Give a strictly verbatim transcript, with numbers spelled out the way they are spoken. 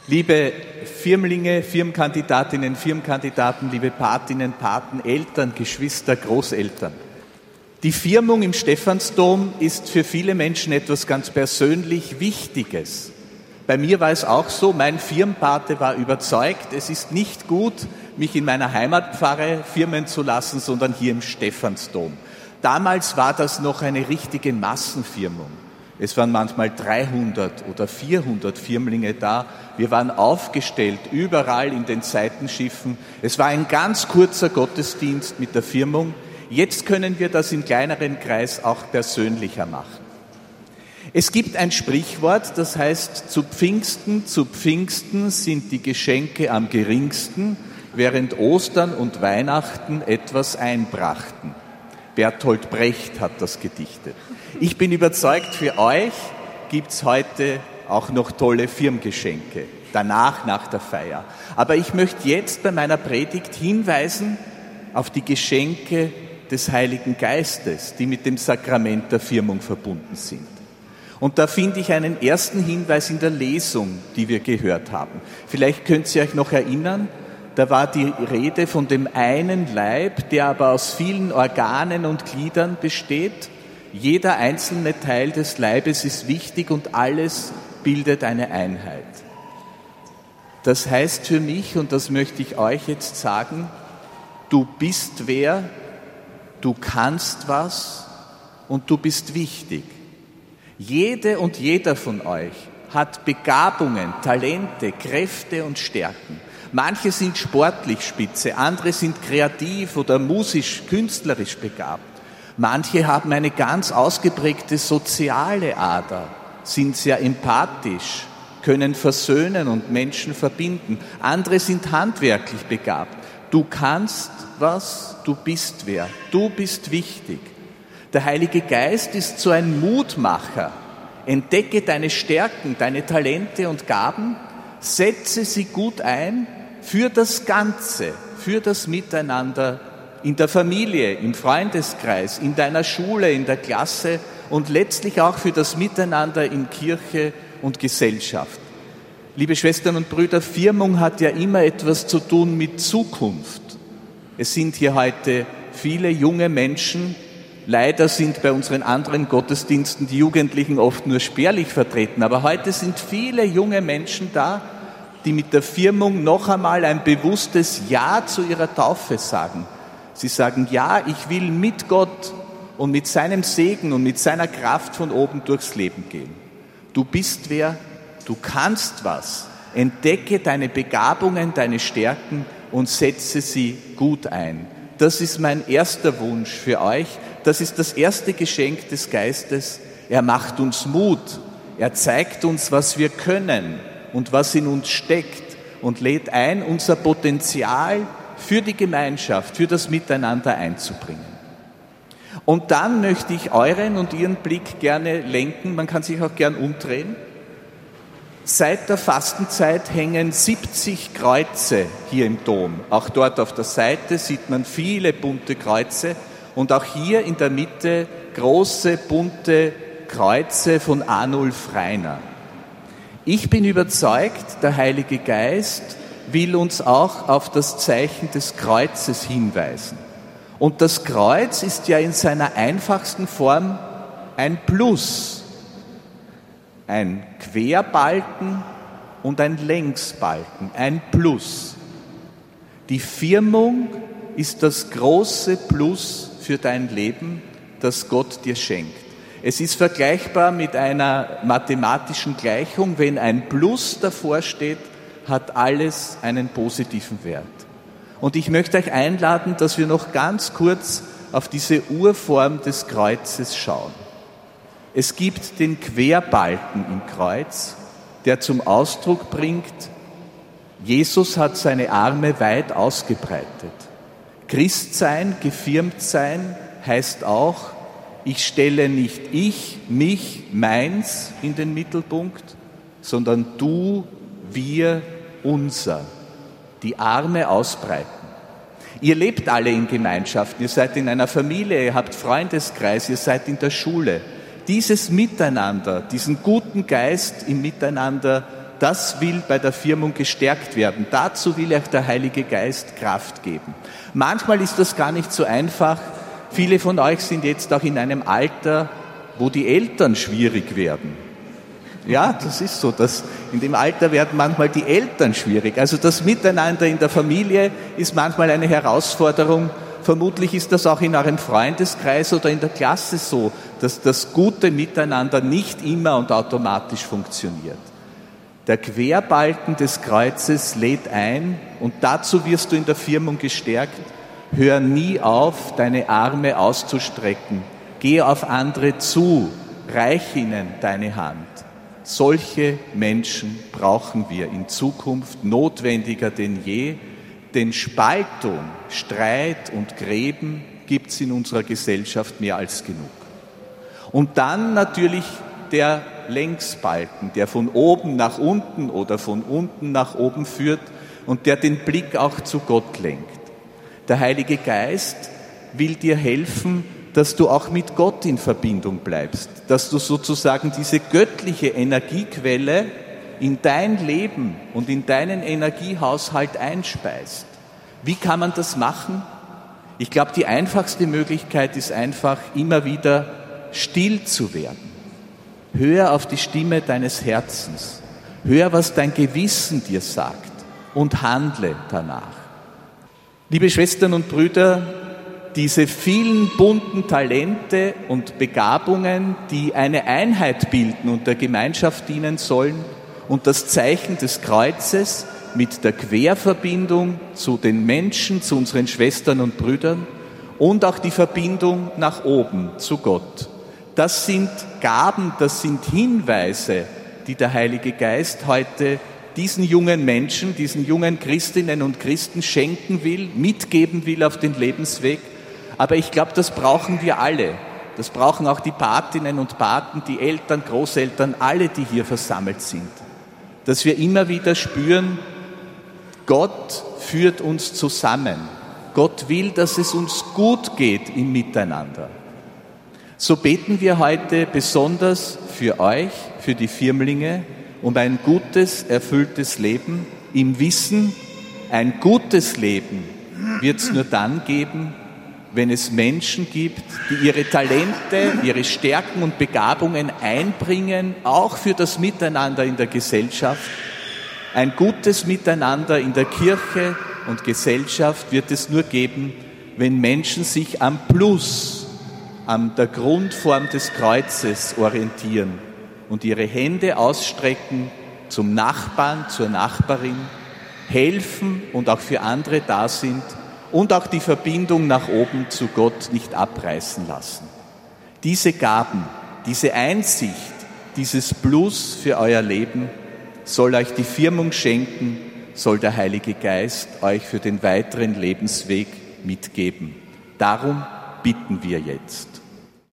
Liebe Firmlinge, Firmenkandidatinnen, Firmenkandidaten, liebe Patinnen, Paten, Eltern, Geschwister, Großeltern. Die Firmung im Stephansdom ist für viele Menschen etwas ganz persönlich Wichtiges. Bei mir war es auch so, mein Firmenpate war überzeugt, es ist nicht gut, mich in meiner Heimatpfarre firmen zu lassen, sondern hier im Stephansdom. Damals war das noch eine richtige Massenfirmung. Es waren manchmal dreihundert oder vierhundert Firmlinge da. Wir waren aufgestellt, überall in den Seitenschiffen. Es war ein ganz kurzer Gottesdienst mit der Firmung. Jetzt können wir das im kleineren Kreis auch persönlicher machen. Es gibt ein Sprichwort, das heißt, zu Pfingsten, zu Pfingsten sind die Geschenke am geringsten, während Ostern und Weihnachten etwas einbrachten. Bertolt Brecht hat das gedichtet. Ich bin überzeugt, für euch gibt's heute auch noch tolle Firmengeschenke, danach, nach der Feier. Aber ich möchte jetzt bei meiner Predigt hinweisen auf die Geschenke des Heiligen Geistes, die mit dem Sakrament der Firmung verbunden sind. Und da finde ich einen ersten Hinweis in der Lesung, die wir gehört haben. Vielleicht könnt ihr euch noch erinnern, da war die Rede von dem einen Leib, der aber aus vielen Organen und Gliedern besteht. Jeder einzelne Teil des Leibes ist wichtig und alles bildet eine Einheit. Das heißt für mich, und das möchte ich euch jetzt sagen, du bist wer, du kannst was und du bist wichtig. Jede und jeder von euch hat Begabungen, Talente, Kräfte und Stärken. Manche sind sportlich spitze, andere sind kreativ oder musisch, künstlerisch begabt. Manche haben eine ganz ausgeprägte soziale Ader, sind sehr empathisch, können versöhnen und Menschen verbinden. Andere sind handwerklich begabt. Du kannst was, du bist wer, du bist wichtig. Der Heilige Geist ist so ein Mutmacher. Entdecke deine Stärken, deine Talente und Gaben, setze sie gut ein für das Ganze, für das Miteinander in der Familie, im Freundeskreis, in deiner Schule, in der Klasse und letztlich auch für das Miteinander in Kirche und Gesellschaft. Liebe Schwestern und Brüder, Firmung hat ja immer etwas zu tun mit Zukunft. Es sind hier heute viele junge Menschen. Leider sind bei unseren anderen Gottesdiensten die Jugendlichen oft nur spärlich vertreten, aber heute sind viele junge Menschen da, die mit der Firmung noch einmal ein bewusstes Ja zu ihrer Taufe sagen. Sie sagen, ja, ich will mit Gott und mit seinem Segen und mit seiner Kraft von oben durchs Leben gehen. Du bist wer, du kannst was. Entdecke deine Begabungen, deine Stärken und setze sie gut ein. Das ist mein erster Wunsch für euch. Das ist das erste Geschenk des Geistes. Er macht uns Mut. Er zeigt uns, was wir können und was in uns steckt und lädt ein, unser Potenzial für die Gemeinschaft, für das Miteinander einzubringen. Und dann möchte ich euren und Ihren Blick gerne lenken, man kann sich auch gern umdrehen. Seit der Fastenzeit hängen siebzig Kreuze hier im Dom. Auch dort auf der Seite sieht man viele bunte Kreuze und auch hier in der Mitte große bunte Kreuze von Arnulf Rainer. Ich bin überzeugt, der Heilige Geist will uns auch auf das Zeichen des Kreuzes hinweisen. Und das Kreuz ist ja in seiner einfachsten Form ein Plus, ein Querbalken und ein Längsbalken, ein Plus. Die Firmung ist das große Plus für dein Leben, das Gott dir schenkt. Es ist vergleichbar mit einer mathematischen Gleichung, wenn ein Plus davor steht, hat alles einen positiven Wert. Und ich möchte euch einladen, dass wir noch ganz kurz auf diese Urform des Kreuzes schauen. Es gibt den Querbalken im Kreuz, der zum Ausdruck bringt, Jesus hat seine Arme weit ausgebreitet. Christsein, gefirmt sein, heißt auch, ich stelle nicht ich, mich, meins in den Mittelpunkt, sondern du, wir, unser. Die Arme ausbreiten. Ihr lebt alle in Gemeinschaften, ihr seid in einer Familie, ihr habt Freundeskreis, ihr seid in der Schule. Dieses Miteinander, diesen guten Geist im Miteinander Das will bei der Firmung gestärkt werden. Dazu will euch der Heilige Geist Kraft geben. Manchmal ist das gar nicht so einfach. Viele von euch sind jetzt auch in einem Alter, wo die Eltern schwierig werden. Ja, das ist so. Das, in dem Alter werden manchmal die Eltern schwierig. Also das Miteinander in der Familie ist manchmal eine Herausforderung. Vermutlich ist das auch in eurem Freundeskreis oder in der Klasse so, dass das gute Miteinander nicht immer und automatisch funktioniert. Der Querbalken des Kreuzes lädt ein und dazu wirst du in der Firmung gestärkt. Hör nie auf, deine Arme auszustrecken. Geh auf andere zu, reich ihnen deine Hand. Solche Menschen brauchen wir in Zukunft notwendiger denn je, denn Spaltung, Streit und Gräben gibt es in unserer Gesellschaft mehr als genug. Und dann natürlich der Längsbalken, der von oben nach unten oder von unten nach oben führt und der den Blick auch zu Gott lenkt. Der Heilige Geist will dir helfen, dass du auch mit Gott in Verbindung bleibst, dass du sozusagen diese göttliche Energiequelle in dein Leben und in deinen Energiehaushalt einspeist. Wie kann man das machen? Ich glaube, die einfachste Möglichkeit ist einfach, immer wieder still zu werden. Hör auf die Stimme deines Herzens. Hör, was dein Gewissen dir sagt und handle danach. Liebe Schwestern und Brüder, diese vielen bunten Talente und Begabungen, die eine Einheit bilden und der Gemeinschaft dienen sollen und das Zeichen des Kreuzes mit der Querverbindung zu den Menschen, zu unseren Schwestern und Brüdern und auch die Verbindung nach oben zu Gott. Das sind Gaben, das sind Hinweise, die der Heilige Geist heute diesen jungen Menschen, diesen jungen Christinnen und Christen schenken will, mitgeben will auf den Lebensweg. Aber ich glaube, das brauchen wir alle. Das brauchen auch die Patinnen und Paten, die Eltern, Großeltern, alle, die hier versammelt sind. Dass wir immer wieder spüren, Gott führt uns zusammen. Gott will, dass es uns gut geht im Miteinander. So beten wir heute besonders für euch, für die Firmlinge, um ein gutes, erfülltes Leben im Wissen, ein gutes Leben wird es nur dann geben, wenn es Menschen gibt, die ihre Talente, ihre Stärken und Begabungen einbringen, auch für das Miteinander in der Gesellschaft. Ein gutes Miteinander in der Kirche und Gesellschaft wird es nur geben, wenn Menschen sich am Plus, an der Grundform des Kreuzes orientieren und ihre Hände ausstrecken zum Nachbarn, zur Nachbarin, helfen und auch für andere da sind und auch die Verbindung nach oben zu Gott nicht abreißen lassen. Diese Gaben, diese Einsicht, dieses Plus für euer Leben soll euch die Firmung schenken, soll der Heilige Geist euch für den weiteren Lebensweg mitgeben. Darum bitten wir jetzt.